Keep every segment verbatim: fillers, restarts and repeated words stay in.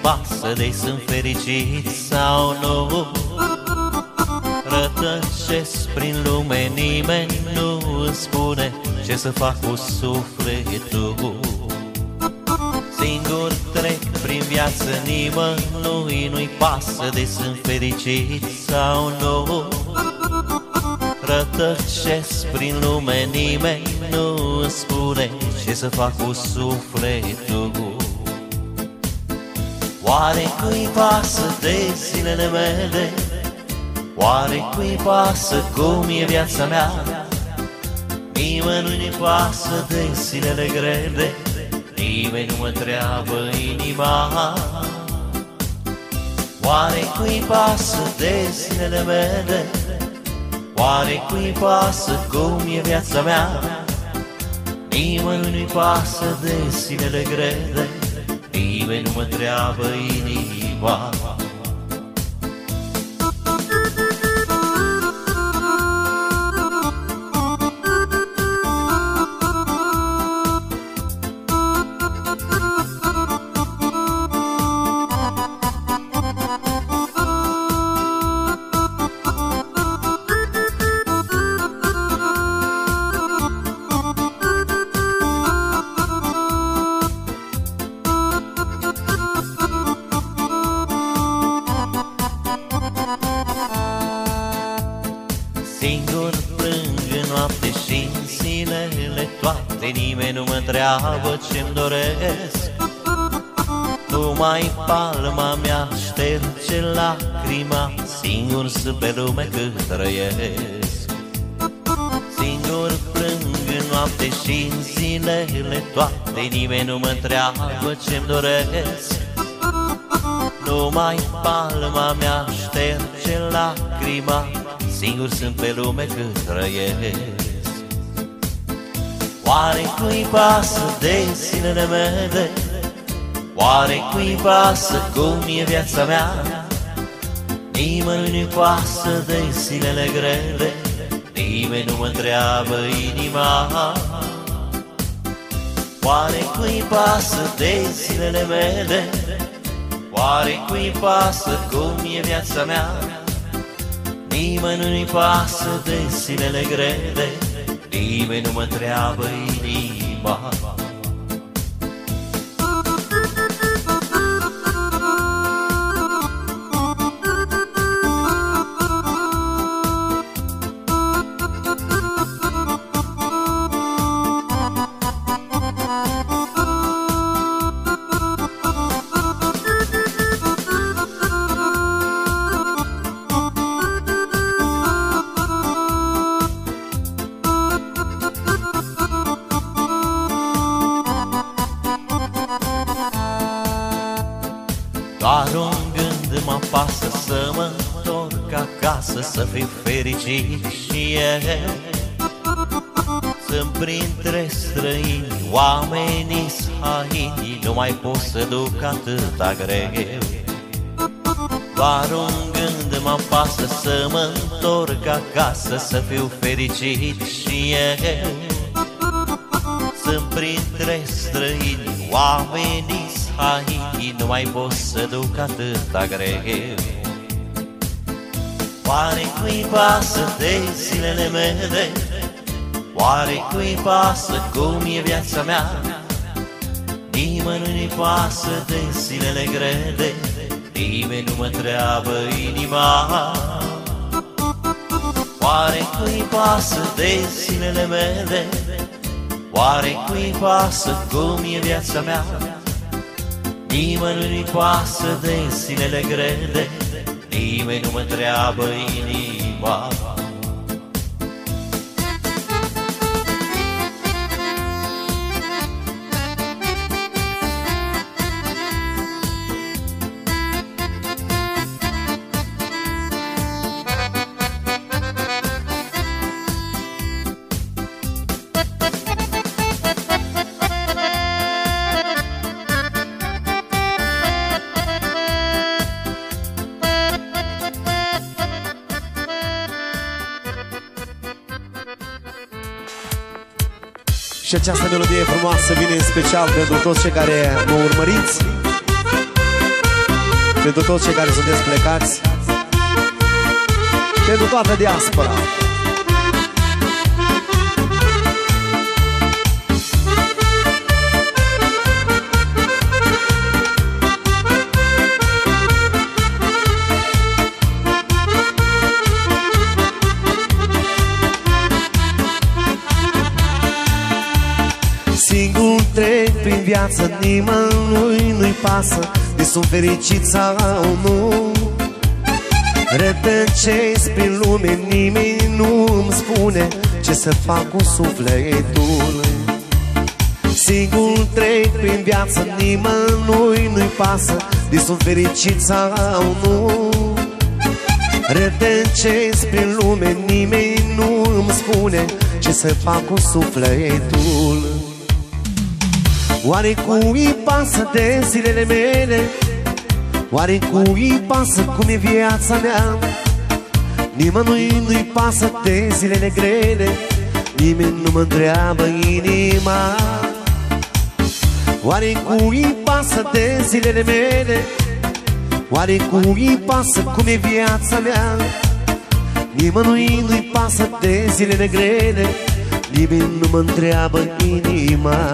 pasă de sunt fericit sau nu. Rătăcesc prin lume, nimeni nu îmi spune ce să fac cu sufletul. Singur trec prin viață, nimănui nu-i pasă de sunt fericit sau nu. Rătăcesc prin lume, nimeni nu îmi spune ce să fac cu sufletul. Oare cui pasă de zilele mele? Oare cui pasă cum e viața mea? Nimănui nu-i pasă de zilele grele, nimeni nu mă întreabă inima. Oare cui pasă de zilele mele? Oare cui pasă cum e viața mea? Nimănui nu-i pasă de zilele grele, nimeni nu mă întreabă inima. Singur plâng în noapte și în zilele toate, nimeni nu mă întreabă ce-mi doresc. Numai palma mea șterge lacrima, singur sunt pe lume cât trăiesc. Singur plâng în noapte și în zilele toate, nimeni nu mă întreabă ce-mi doresc. Numai palma mea șterge lacrima, singur sunt pe lume cât trăiesc. Oare cui pasă de zilele mele? Oare cui pasă cum e viața mea? Nimănui nu-i pasă de zilele grele, nimeni nu mă întreabă inima. Oare cui pasă de zilele mele? Oare cui pasă cum e viața mea? Nimănui nu-i pasă de zilele grele, nimeni nu mă întreabă inima. Doar un gând mă pasă să mă întorc acasă, să fiu fericit și eu. Sunt printre străini, oamenii-s haini, nu mai pot să duc atâta greu. Doar un gând mă pasă să mă întorc acasă, să fiu fericit și eu. Sunt printre străini, oamenii-s haini, nu mai pot să duc atâta greu. Oare cui pasă de zilele mele? Oare cui pasă cum e viața mea? Nimănui nu-i pasă de zilele grele, nimeni nu mă întreabă inima. Oare cui pasă de zilele mele? Oare cui pasă cum e viața mea? Nimănui nu-i pasă de zilele grele, nimeni nu mă întreabă inima. Și această melodie frumoasă vine în special pentru toți cei care mă urmăriți. pentru toți cei care sunteți plecați, pentru toată diaspora. Singur trec prin viață, nimănui nu-i pasă de sunt fericit sau nu. Rătăcesc prin lume, nimeni nu-mi spune ce să fac cu sufletul. Singur trec prin viață, nimănui nu-i pasă de sunt fericit sau nu. Rătăcesc prin lume, nimeni nu-mi spune ce să fac cu sufletul. Oare cui pasă de zilele mele? Oare cui pasă cum e viața mea? Nimănui nu-i pasă de zilele grele, nimeni nu mă întreabă inima. Oare cui pasă de zilele mele? Oare cui pasă cum e viața mea? Nimănui nu-i pasă de zilele grele, nimeni nu mă întreabă inima.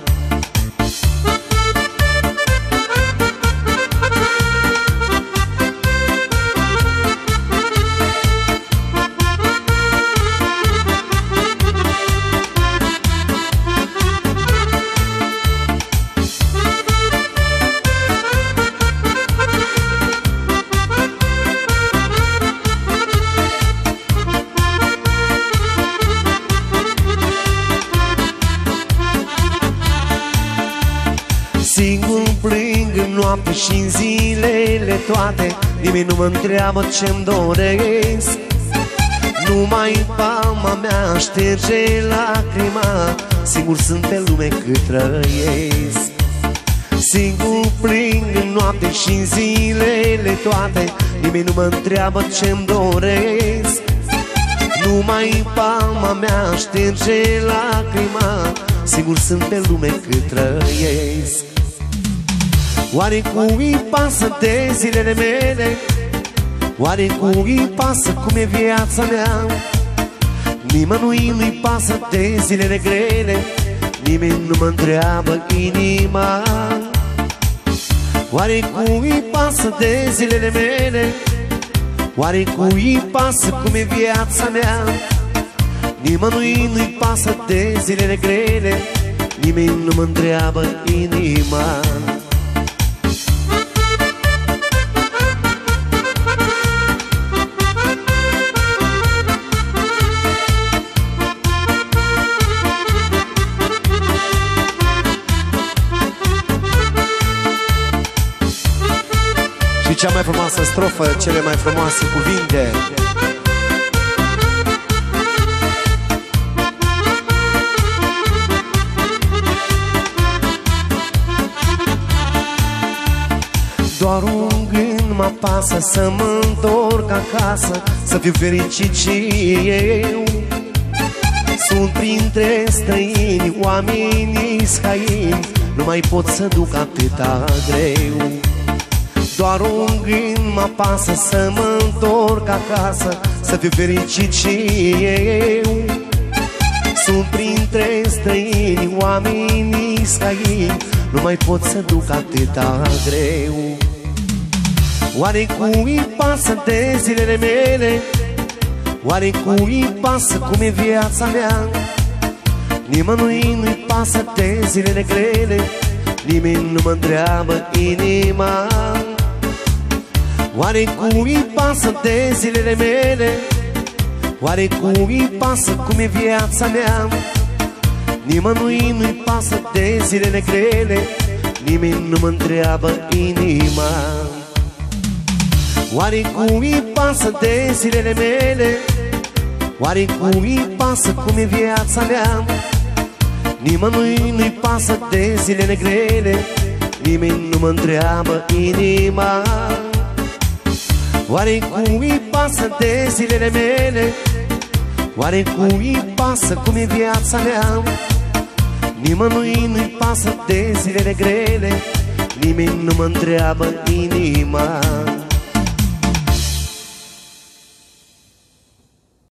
Singur plâng în noapte și în zilele toate, nimeni nu mă întreabă ce-mi doresc. Numai palma mea șterge lacrima, singur sunt pe lume cât trăiesc. Singur plâng în noapte și în zilele toate, nimeni nu mă întreabă ce-mi doresc. Numai palma mea șterge lacrima, singur sunt pe lume cât trăiesc. Oare cui pasă de zilele mele? Oare cui pasă cum e viața mea? Nimănui nu-i pasă de zilele grele, nimeni nu mă întreabă inima. Oare cui pasă de zilele mele? Oare cui pasă cum e viața mea? Nimănui nu-i pasă de zilele grele, nimeni nu mă întreabă inima. Și cea mai frumoasă strofă, cele mai frumoase cuvinte. Doar un gând mă pasă să mă întorc acasă, să fiu fericit și eu. Sunt printre străini, oamenii scaini, nu mai pot să duc atâta greu. Doar un gând mă pasă să mă întorc acasă, să fiu fericit și eu. Sunt printre străini, oamenii scaini, nu mai pot să duc atâta greu. Oare cui pasă de zilele mele? Oare cui pasă cum e viața mea? Nimănui nu-i pasă de zilele grele, nimeni nu mă întreabă inima. Oare cui pasă de zilele mele? Oare cui pasă cum e viața mea? Nimănui nu-i pasă de zilele grele, nimeni nu mă întreabă inima. Oare cui pasă de zilele mele? Oare cui pasă cum e viața mea? Nimănui nu-i pasă de zilele grele, nimeni nu mă întreabă inima. Oare cui pasă de zilele mele? Oare cui pasă cum e viața mea? Nimănui nu-i pasă de zilele grele, nimeni nu mă întreabă inima.